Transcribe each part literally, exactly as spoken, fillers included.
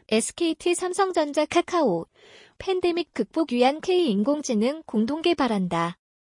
에스케이티, 삼성전자, 카카오, 팬데믹 극복 위한 K-인공지능 공동 개발한다.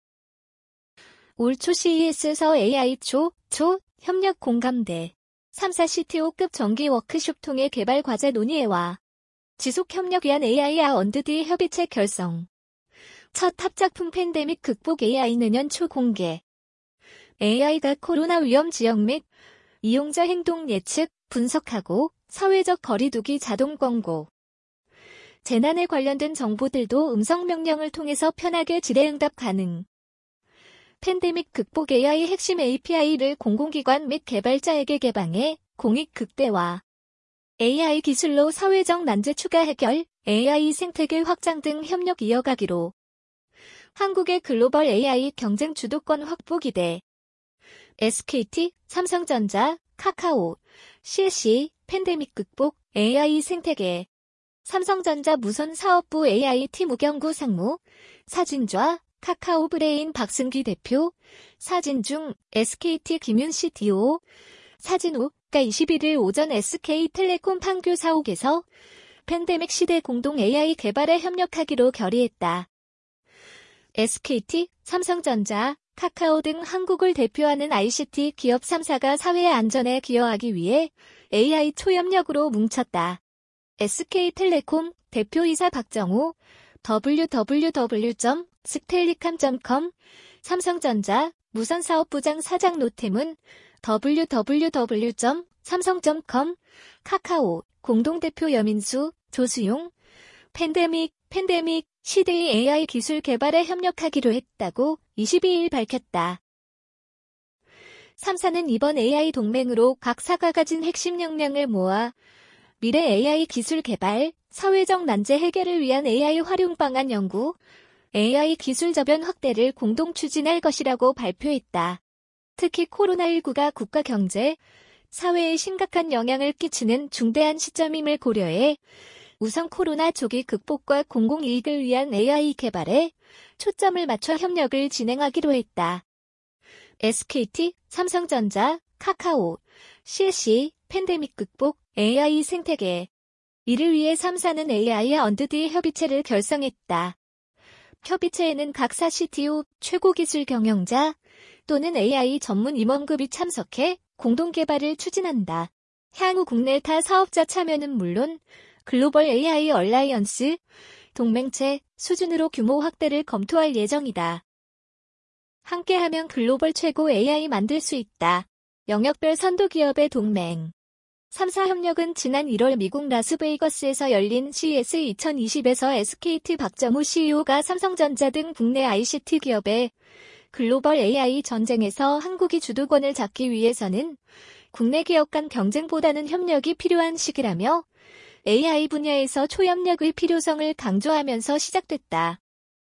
올 초 씨이에스에서 에이아이 초, 초, 협력 공감대, 삼 사 씨티오급 정기 워크숍 통해 개발 과제 논의회와 지속 협력 위한 에이아이와 언드디 협의체 결성. 첫 합작품 팬데믹 극복 에이아이 내년 초 공개. 에이아이가 코로나 위험 지역 및 이용자 행동 예측, 분석하고 사회적 거리두기 자동 권고. 재난에 관련된 정보들도 음성 명령을 통해서 편하게 질의응답 가능. 팬데믹 극복 에이아이 핵심 에이피아이를 공공기관 및 개발자에게 개방해 공익 극대화. 에이아이 기술로 사회적 난제 추가 해결, 에이아이 생태계 확장 등 협력 이어가기로. 한국의 글로벌 에이아이 경쟁 주도권 확보 기대. 에스케이티, 삼성전자, 카카오, 씨에스씨, 팬데믹 극복, 에이아이 생태계. 삼성전자 무선사업부 에이아이 팀 우경구 상무, 사진좌, 카카오 브레인 박승기 대표, 사진 중 에스케이티 김윤 씨티오, 사진 후가 이십일일 오전 에스케이텔레콤 판교 사옥에서 팬데믹 시대 공동 에이아이 개발에 협력하기로 결의했다. 에스케이티, 삼성전자, 카카오 등 한국을 대표하는 아이씨티 기업 삼 사가 사회 안전에 기여하기 위해 에이아이 초협력으로 뭉쳤다. 에스케이텔레콤 대표이사 박정우, 더블유 더블유 더블유 점 스텔리캄 점 컴, 삼성전자 무선사업부장 사장 노태문, 더블유 더블유 더블유 점 삼성 점 컴, 카카오 공동대표 여민수, 조수용, 팬데믹, 팬데믹 시대의 에이아이 기술 개발에 협력하기로 했다고 이십이일 밝혔다. 삼 사는 이번 에이아이 동맹으로 각 사가 가진 핵심 역량을 모아 미래 에이아이 기술 개발, 사회적 난제 해결을 위한 에이아이 활용 방안 연구, 에이아이 기술 저변 확대를 공동 추진할 것이라고 발표했다. 특히 코로나십구가 국가 경제, 사회에 심각한 영향을 끼치는 중대한 시점임을 고려해 우선 코로나 조기 극복과 공공이익을 위한 에이아이 개발에 초점을 맞춰 협력을 진행하기로 했다. 에스케이티, 삼성전자, 카카오, 씨에스씨, 팬데믹 극복, 에이아이 생태계. 이를 위해 삼 사는 에이아이와 언드디 협의체를 결성했다. 협의체에는 각 사 씨티오, 최고 기술 경영자 또는 에이아이 전문 임원급이 참석해 공동 개발을 추진한다. 향후 국내 타 사업자 참여는 물론 글로벌 에이아이 얼라이언스, 동맹체 수준으로 규모 확대를 검토할 예정이다. 함께하면 글로벌 최고 에이아이 만들 수 있다. 영역별 선도 기업의 동맹. 삼 사 협력은 지난 일월 미국 라스베이거스에서 열린 씨이에스 이천이십에서 에스케이티 박정우 씨이오가 삼성전자 등 국내 아이씨티 기업의 글로벌 에이아이 전쟁에서 한국이 주도권을 잡기 위해서는 국내 기업 간 경쟁보다는 협력이 필요한 시기라며 에이아이 분야에서 초협력의 필요성을 강조하면서 시작됐다.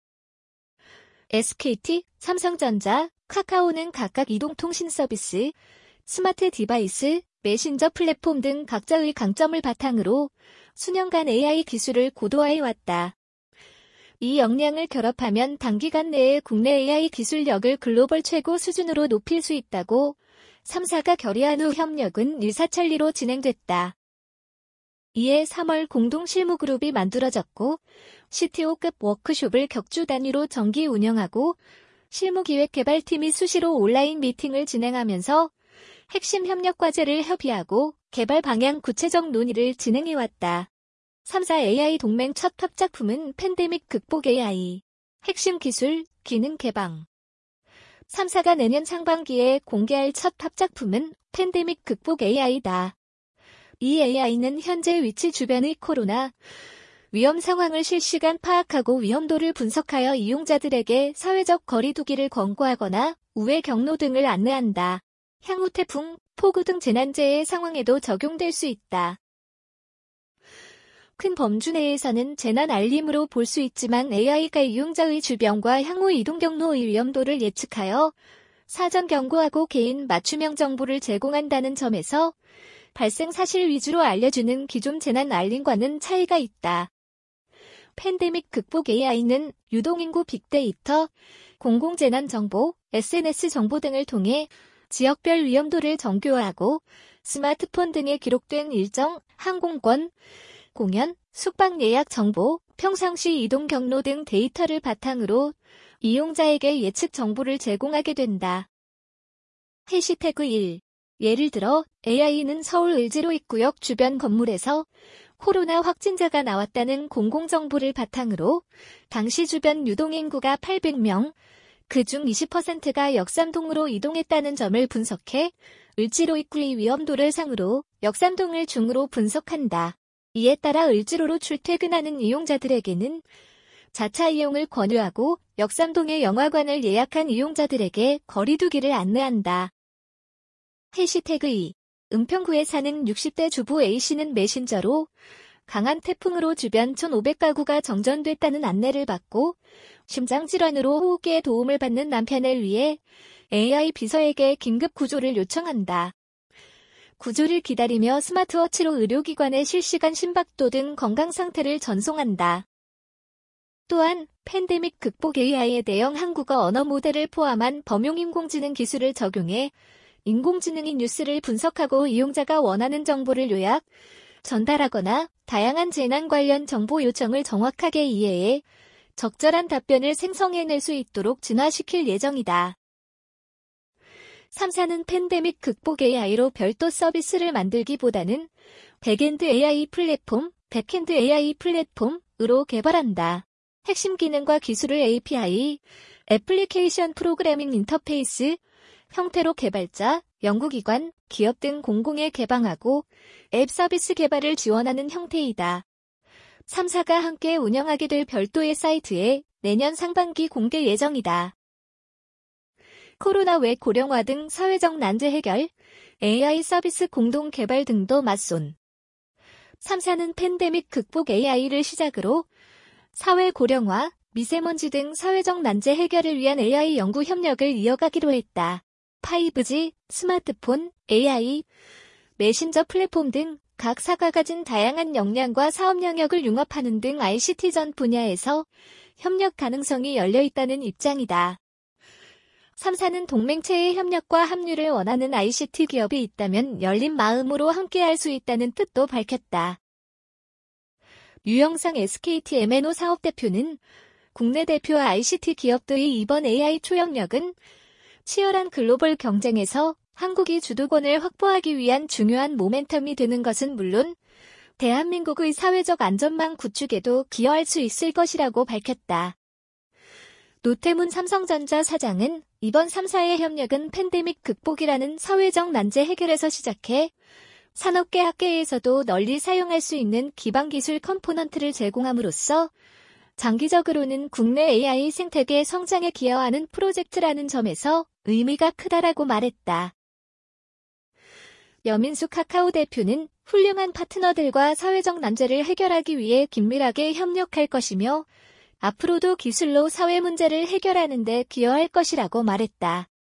에스케이티, 삼성전자, 카카오는 각각 이동통신 서비스, 스마트 디바이스, 메신저 플랫폼 등 각자의 강점을 바탕으로 수년간 에이아이 기술을 고도화해왔다. 이 역량을 결합하면 단기간 내에 국내 에이아이 기술력을 글로벌 최고 수준으로 높일 수 있다고 삼 사가 결의한 후 협력은 일사천리로 진행됐다. 이에 삼월 공동 실무그룹이 만들어졌고 씨티오급 워크숍을 격주 단위로 정기 운영하고 실무기획개발팀이 수시로 온라인 미팅을 진행하면서 핵심 협력 과제를 협의하고 개발 방향 구체적 논의를 진행해왔다. 삼 사 에이아이 동맹 첫 합작품은 팬데믹 극복 에이아이, 핵심 기술, 기능 개방. 삼 사가 내년 상반기에 공개할 첫 합작품은 팬데믹 극복 에이아이다. 이 에이아이는 현재 위치 주변의 코로나 위험 상황을 실시간 파악하고 위험도를 분석하여 이용자들에게 사회적 거리두기를 권고하거나 우회 경로 등을 안내한다. 향후 태풍, 폭우 등 재난재해 상황에도 적용될 수 있다. 큰 범주 내에서는 재난 알림으로 볼 수 있지만 에이아이가 이용자의 주변과 향후 이동 경로의 위험도를 예측하여 사전 경고하고 개인 맞춤형 정보를 제공한다는 점에서 발생 사실 위주로 알려주는 기존 재난 알림과는 차이가 있다. 팬데믹 극복 에이아이는 유동인구 빅데이터, 공공재난정보, 에스엔에스 정보 등을 통해 지역별 위험도를 정교화하고 스마트폰 등에 기록된 일정, 항공권, 공연, 숙박 예약 정보, 평상시 이동 경로 등 데이터를 바탕으로 이용자에게 예측 정보를 제공하게 된다. 해시태그 일. 예를 들어 에이아이는 서울 을지로 입구역 주변 건물에서 코로나 확진자가 나왔다는 공공정보를 바탕으로 당시 주변 유동인구가 팔백 명, 그중 이십 퍼센트가 역삼동으로 이동했다는 점을 분석해 을지로 입구의 위험도를 상으로 역삼동을 중으로 분석한다. 이에 따라 을지로로 출퇴근하는 이용자들에게는 자차 이용을 권유하고 역삼동의 영화관을 예약한 이용자들에게 거리 두기를 안내한다. 해시태그 이. 은평구에 사는 육십 대 주부 A씨는 메신저로 강한 태풍으로 주변 천오백 가구가 정전됐다는 안내를 받고 심장질환으로 호흡기에 도움을 받는 남편을 위해 에이아이 비서에게 긴급 구조를 요청한다. 구조를 기다리며 스마트워치로 의료기관의 실시간 심박도 등 건강 상태를 전송한다. 또한 팬데믹 극복 에이아이의 대형 한국어 언어 모델을 포함한 범용 인공지능 기술을 적용해 인공지능이 뉴스를 분석하고 이용자가 원하는 정보를 요약, 전달하거나 다양한 재난 관련 정보 요청을 정확하게 이해해 적절한 답변을 생성해낼 수 있도록 진화시킬 예정이다. 삼 사는 팬데믹 극복 에이아이로 별도 서비스를 만들기보다는 백엔드 에이아이 플랫폼, 백핸드 에이아이 플랫폼으로 개발한다. 핵심 기능과 기술을 에이피아이, 애플리케이션 프로그래밍 인터페이스, 형태로 개발자, 연구기관, 기업 등 공공에 개방하고 앱 서비스 개발을 지원하는 형태이다. 삼 사가 함께 운영하게 될 별도의 사이트에 내년 상반기 공개 예정이다. 코로나 외 고령화 등 사회적 난제 해결, 에이아이 서비스 공동 개발 등도 맞손. 삼 사는 팬데믹 극복 에이아이를 시작으로 사회 고령화, 미세먼지 등 사회적 난제 해결을 위한 에이아이 연구 협력을 이어가기로 했다. 파이브지, 스마트폰, 에이아이, 메신저 플랫폼 등 각 사가 가진 다양한 역량과 사업 영역을 융합하는 등 아이씨티 전 분야에서 협력 가능성이 열려있다는 입장이다. 삼 사는 동맹체의 협력과 합류를 원하는 아이씨티 기업이 있다면 열린 마음으로 함께할 수 있다는 뜻도 밝혔다. 유영상 에스케이티 엠앤오 사업대표는 국내 대표 아이씨티 기업들의 이번 에이아이 초역력은 치열한 글로벌 경쟁에서 한국이 주도권을 확보하기 위한 중요한 모멘텀이 되는 것은 물론 대한민국의 사회적 안전망 구축에도 기여할 수 있을 것이라고 밝혔다. 노태문 삼성전자 사장은 이번 삼 사의 협력은 팬데믹 극복이라는 사회적 난제 해결에서 시작해 산업계 학계에서도 널리 사용할 수 있는 기반기술 컴포넌트를 제공함으로써 장기적으로는 국내 에이아이 생태계 성장에 기여하는 프로젝트라는 점에서 의미가 크다라고 말했다. 여민수 카카오 대표는 훌륭한 파트너들과 사회적 난제를 해결하기 위해 긴밀하게 협력할 것이며 앞으로도 기술로 사회 문제를 해결하는 데 기여할 것이라고 말했다.